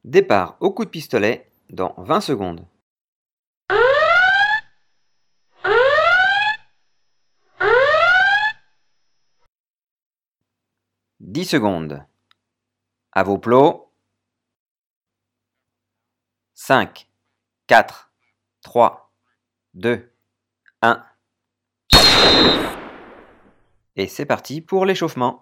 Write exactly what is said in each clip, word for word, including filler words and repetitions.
Départ au coup de pistolet dans vingt secondes. dix secondes. À vos plots. cinq, quatre, trois, deux, un. Et c'est parti pour l'échauffement.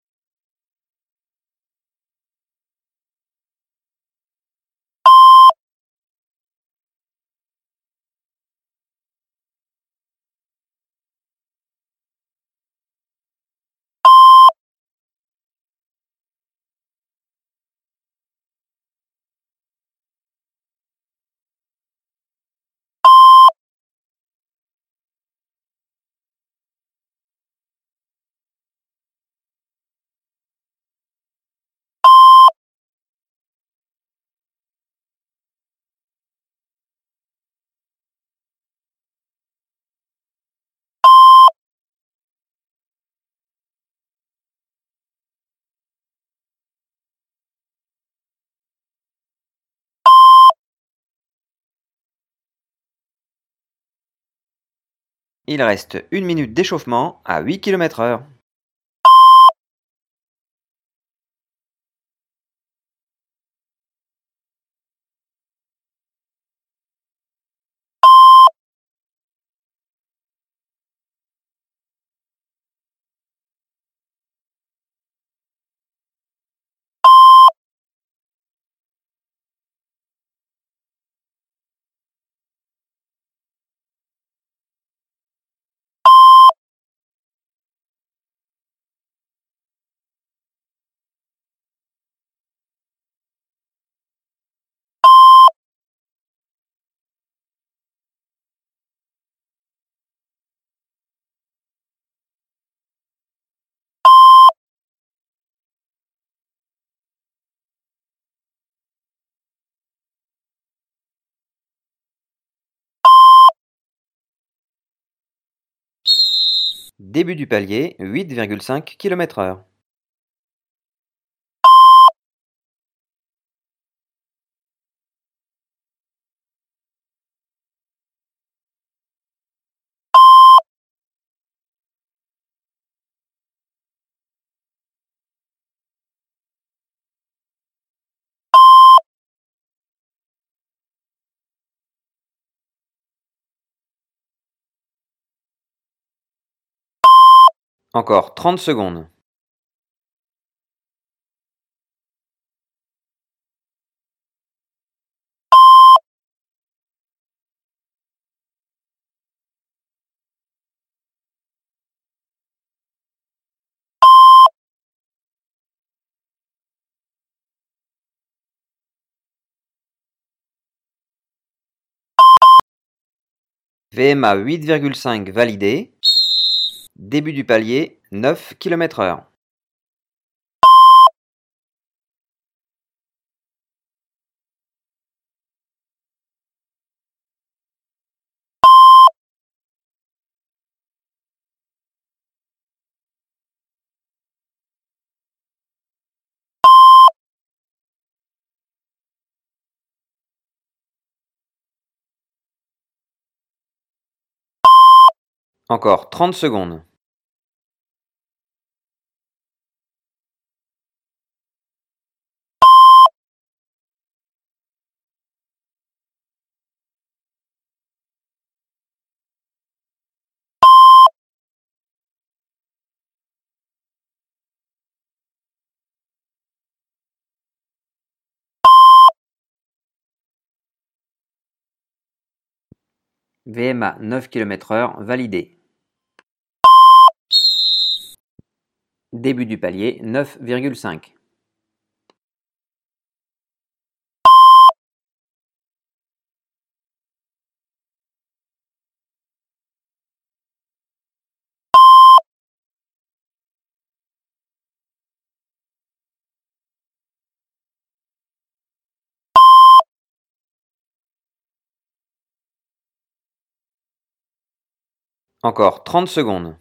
Il reste une minute d'échauffement à huit kilomètres heure. Début du palier, huit virgule cinq kilomètres heure. Encore trente secondes. V M A huit virgule cinq validé. Début du palier, neuf kilomètres heure. Encore trente secondes. V M A neuf kilomètres heure validé. Début du palier, neuf virgule cinq. Encore trente secondes.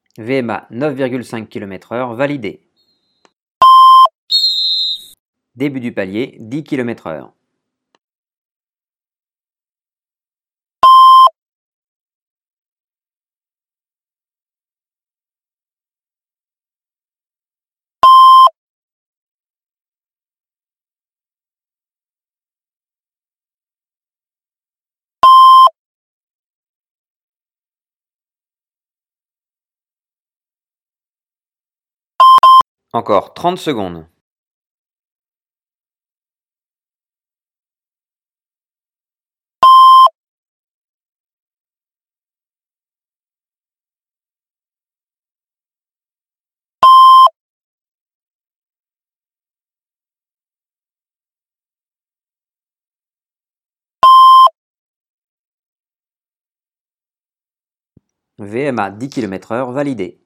V M A neuf virgule cinq kilomètres heure validé. Début du palier dix kilomètres heure. Encore trente secondes. V M A dix kilomètres heure validé.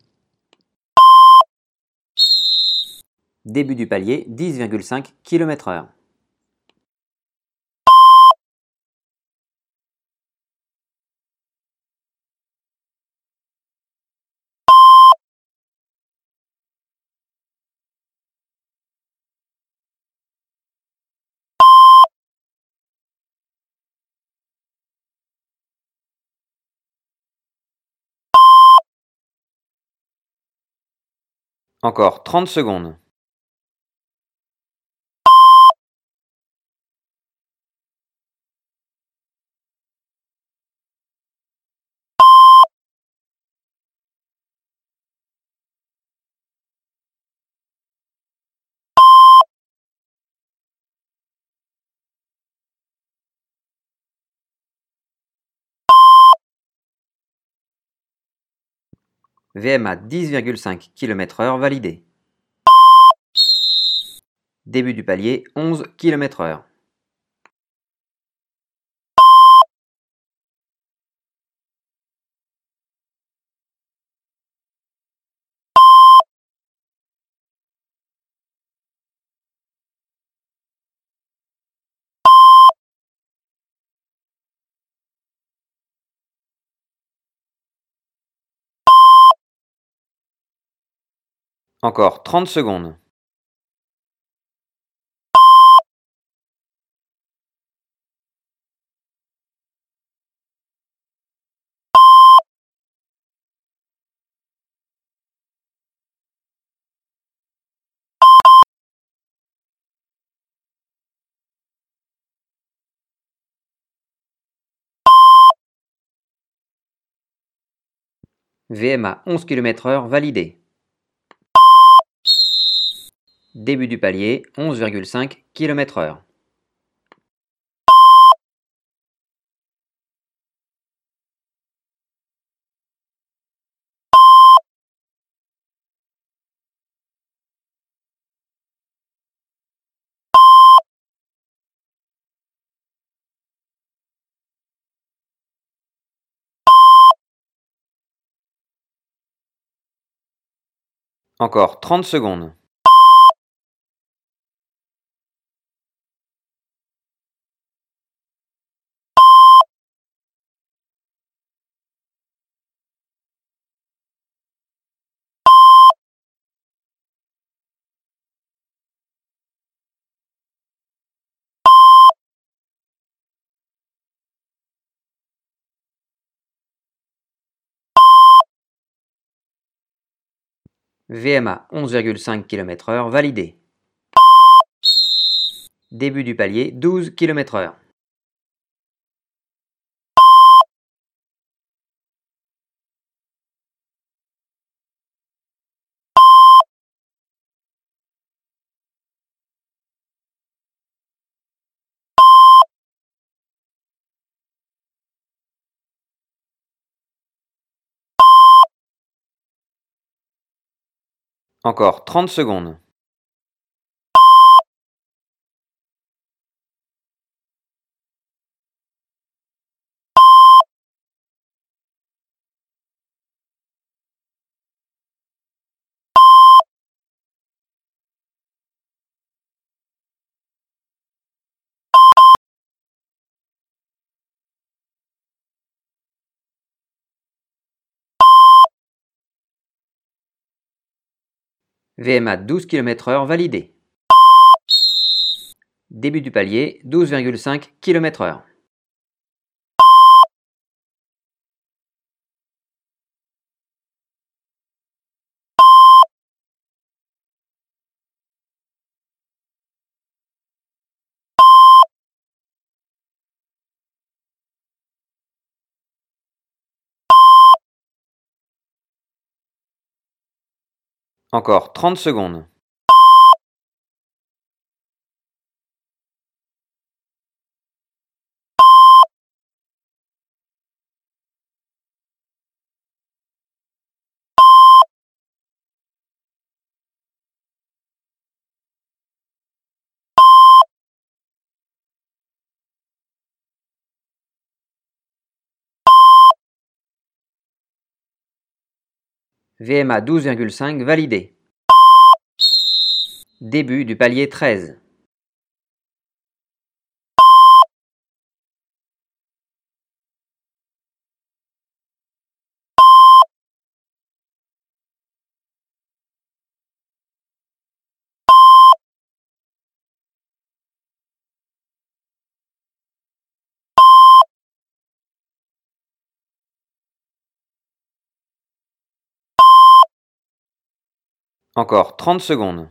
Début du palier dix virgule cinq kilomètres heure. Encore trente secondes. V M A dix virgule cinq kilomètres heure validé. Début du palier onze kilomètres heure. Encore trente secondes. V M A onze kilomètres heure validé. Début du palier onze virgule cinq kilomètres heure. Encore trente secondes. V M A onze virgule cinq kilomètres heure validé. Début du palier douze kilomètres heure. Encore trente secondes. V M A douze kilomètres heure validé. Début du palier, douze virgule cinq kilomètres heure. Encore trente secondes. V M A douze virgule cinq validé. Début du palier treize. Encore trente secondes.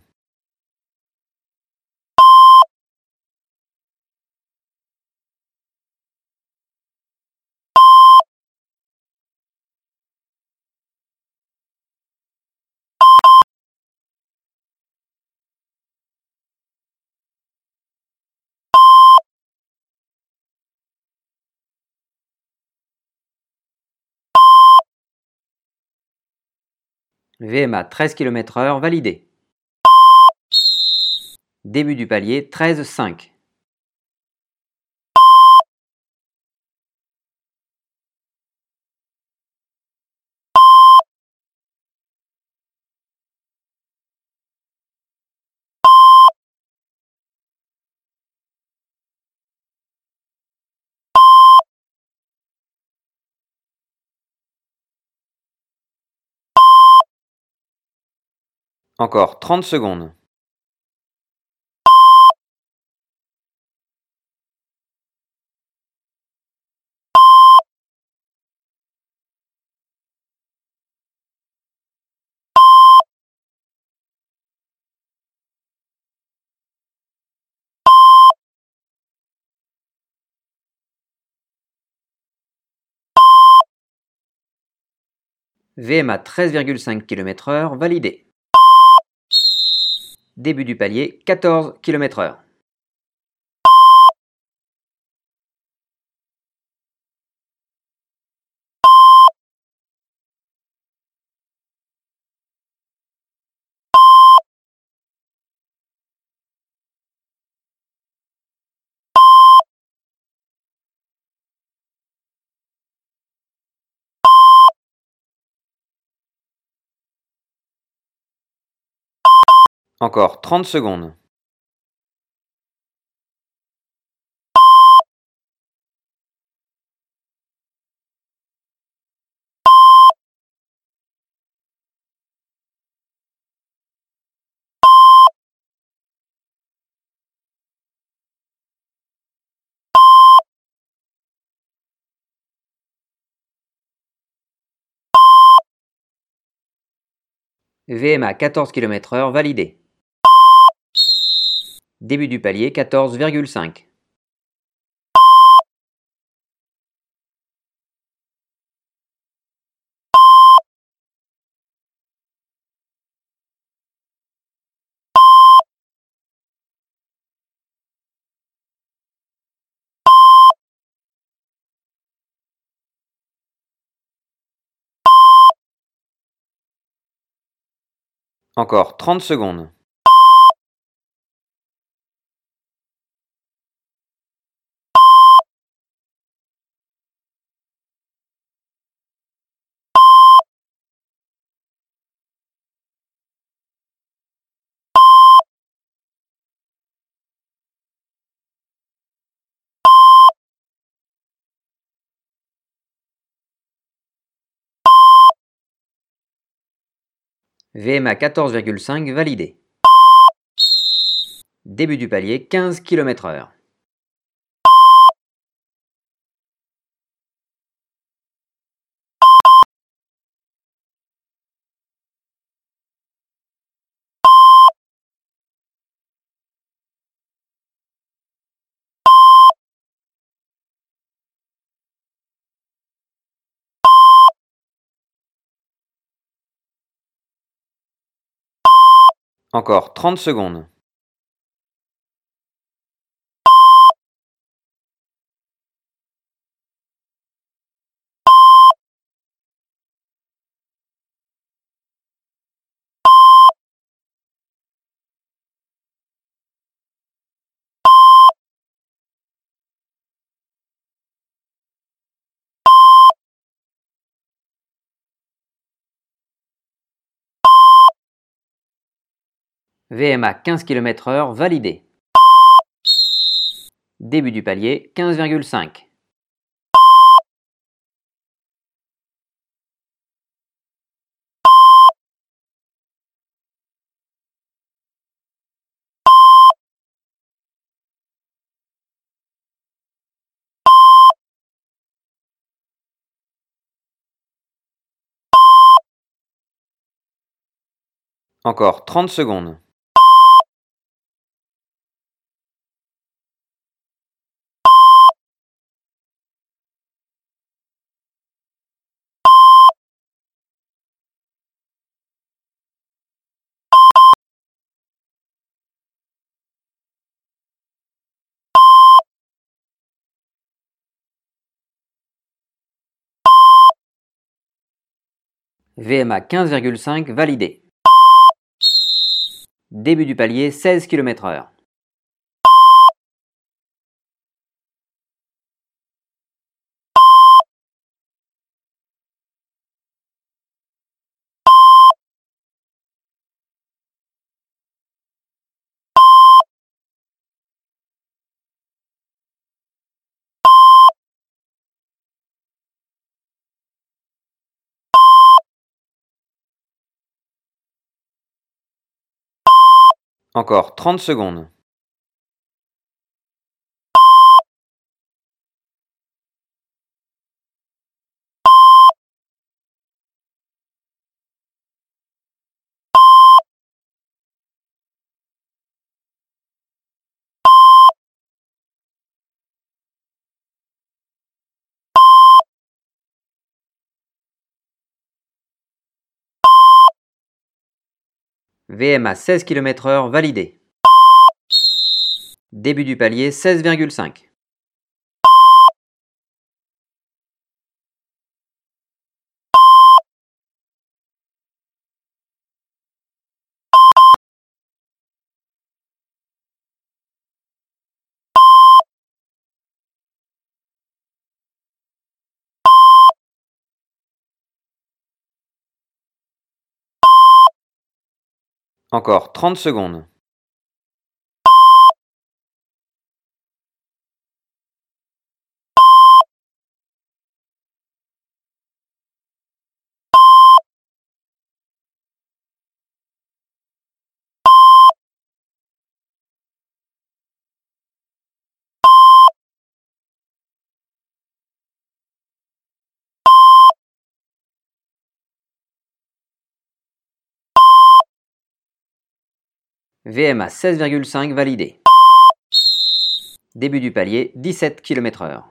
V M A treize kilomètres heure validé. Début du palier treize virgule cinq. Encore trente secondes. V M A treize virgule cinq kilomètres heure validé. Début du palier quatorze kilomètres heure. Encore trente secondes. V M A quatorze kilomètres heure validé. Début du palier quatorze virgule cinq. Encore trente secondes. V M A quatorze virgule cinq validé. Début du palier quinze kilomètres heure. Encore trente secondes. V M A quinze kilomètres heure validé. Début du palier quinze virgule cinq. Encore trente secondes. V M A quinze virgule cinq validé. Début du palier seize kilomètres heure. Encore trente secondes. V M A seize kilomètres heure validé. Début du palier seize virgule cinq. Encore trente secondes. V M A seize virgule cinq validé. Début du palier dix-sept kilomètres heure.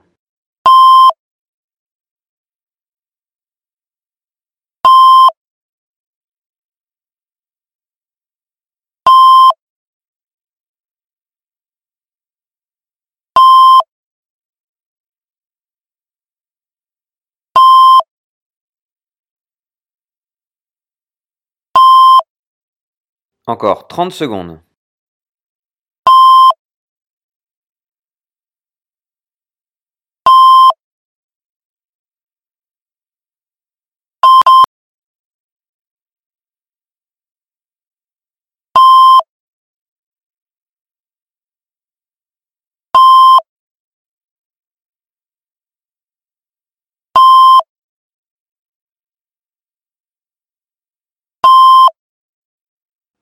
Encore trente secondes.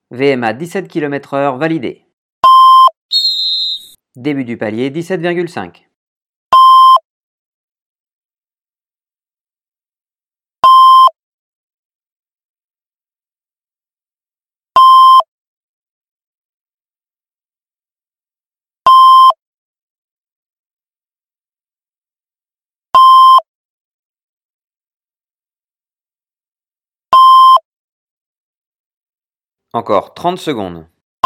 V M A dix-sept kilomètres heure validé. Début du palier dix-sept virgule cinq. Encore trente secondes.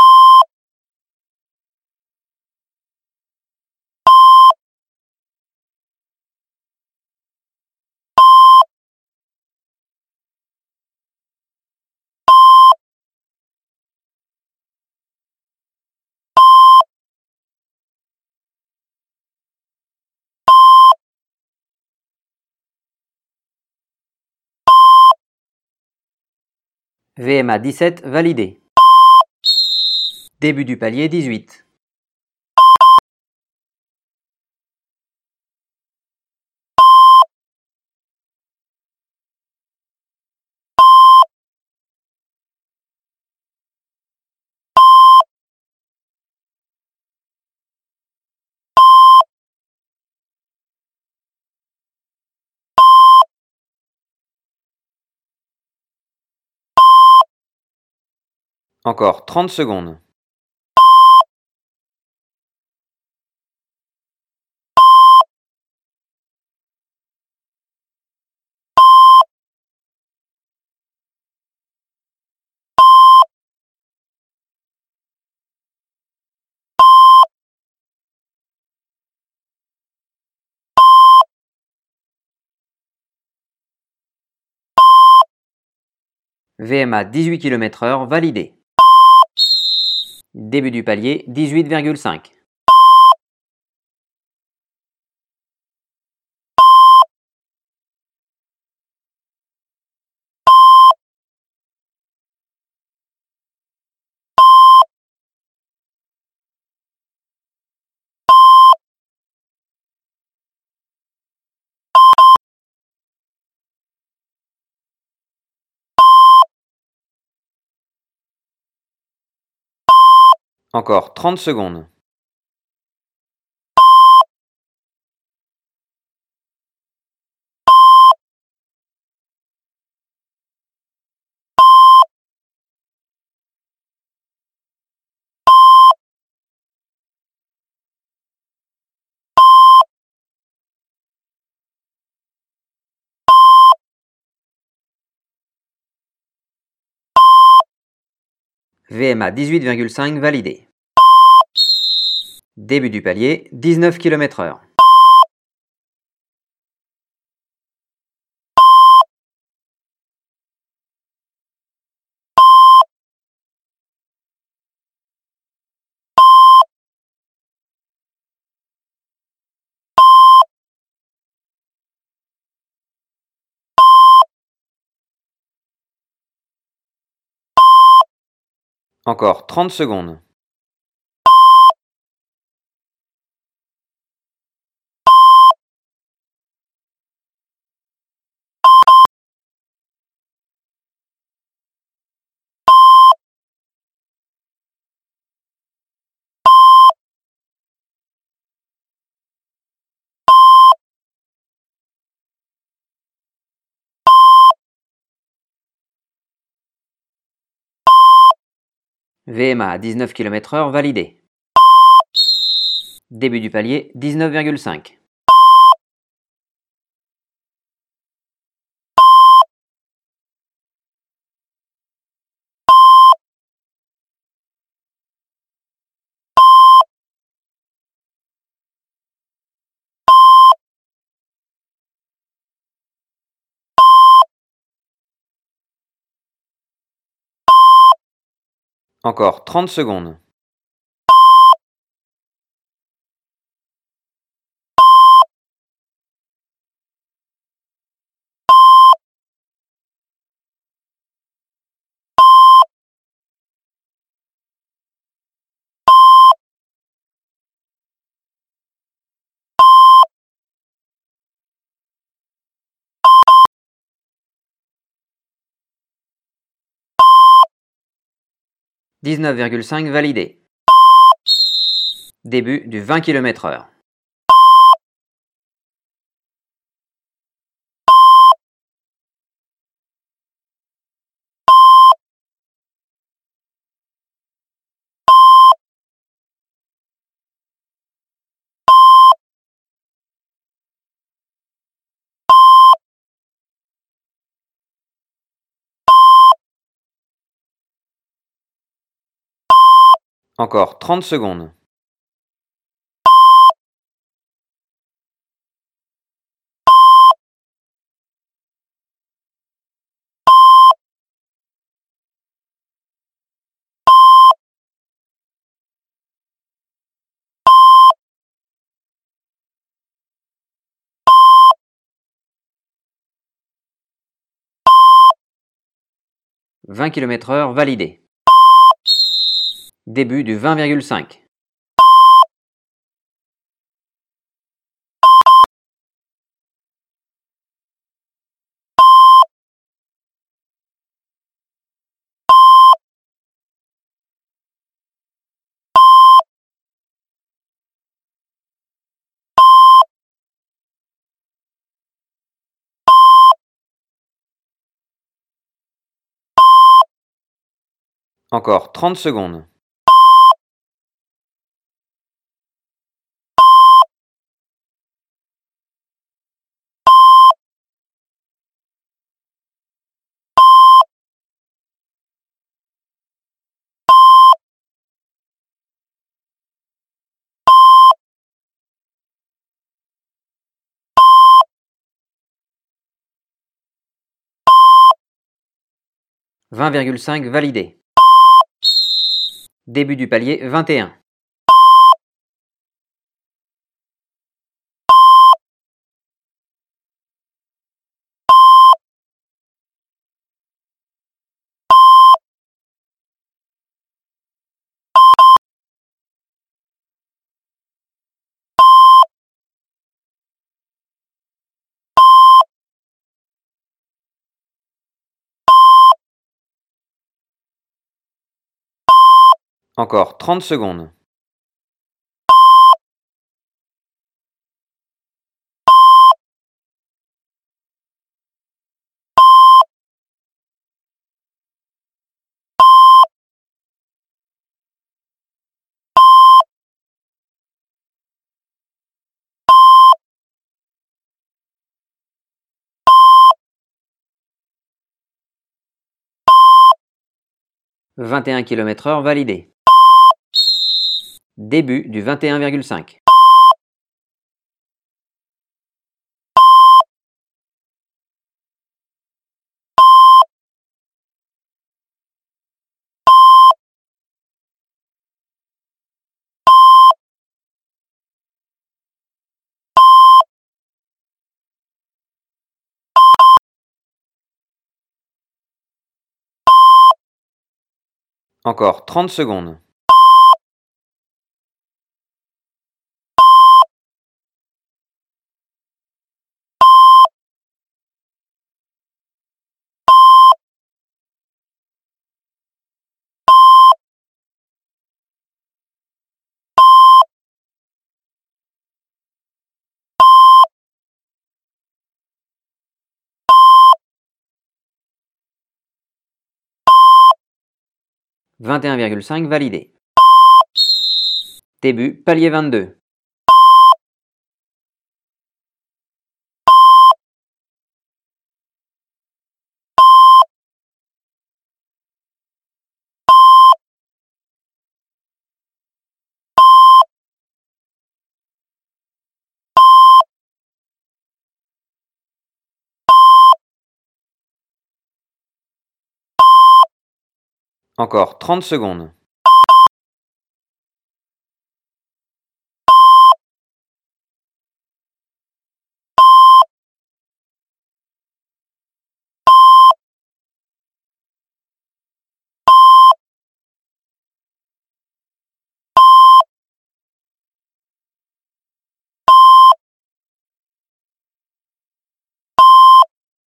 V M A dix-sept validé. Début du palier dix-huit. Encore trente secondes. V M A dix-huit kilomètres heure validé. Début du palier dix-huit virgule cinq. Encore trente secondes. V M A dix-huit virgule cinq validé. Début du palier dix-neuf kilomètres heure. Encore trente secondes. V M A à dix-neuf kilomètres heure validé. Début du palier dix-neuf virgule cinq. Encore trente secondes. dix-neuf virgule cinq validé. Début du vingt kilomètres heure. Encore trente secondes. vingt kilomètres heure validé. Début du vingt virgule cinq. Encore trente secondes. vingt virgule cinq validé. Début du palier vingt et un. Encore trente secondes. vingt et un kilomètres heure validé. Début du vingt et un virgule cinq. Encore trente secondes. vingt et un virgule cinq validé. Début palier vingt-deux. Encore trente secondes.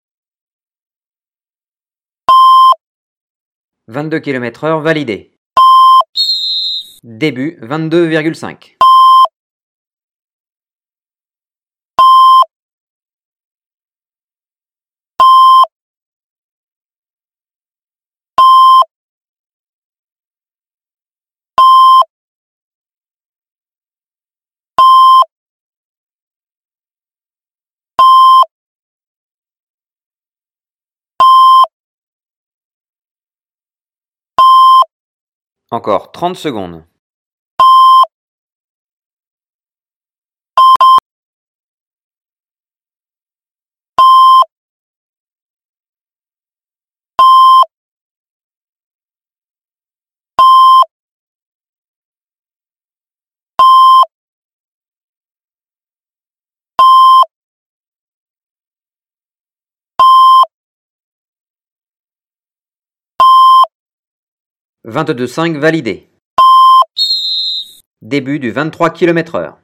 vingt-deux kilomètres heure validé. Début vingt-deux virgule cinq. Encore trente secondes. vingt-deux virgule cinq validé. Début du vingt-trois kilomètres heure.